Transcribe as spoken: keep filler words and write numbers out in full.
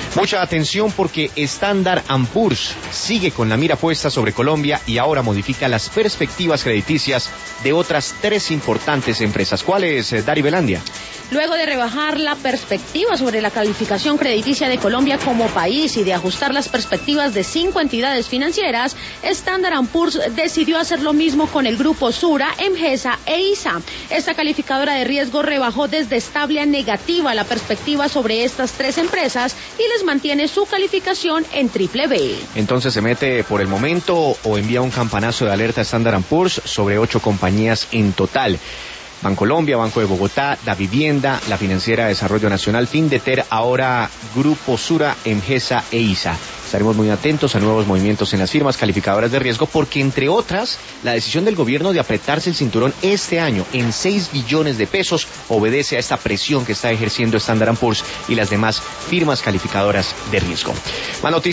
Mucha atención porque Standard and Poor's sigue con la mira puesta sobre Colombia y ahora modifica las perspectivas crediticias de otras tres importantes empresas. ¿Cuáles, Dari Belandia? Luego de rebajar la perspectiva sobre la calificación crediticia de Colombia como país y de ajustar las perspectivas de cinco entidades financieras, Standard and Poor's decidió hacer lo mismo con el grupo Sura, Emgesa e ISA. Esta calificadora de riesgo rebajó desde estable a negativa la perspectiva sobre estas tres empresas y les mantiene su calificación en triple B. Entonces se mete por el momento o envía un campanazo de alerta a Standard and Poor's sobre ocho compañías en total. Bancolombia, Banco de Bogotá, Da Vivienda, la Financiera de Desarrollo Nacional, Findeter, ahora Grupo Sura, Emgesa e ISA. Estaremos muy atentos a nuevos movimientos en las firmas calificadoras de riesgo porque, entre otras, la decisión del gobierno de apretarse el cinturón este año en seis billones de pesos obedece a esta presión que está ejerciendo Standard and Poor's y las demás firmas calificadoras de riesgo. Más noticias.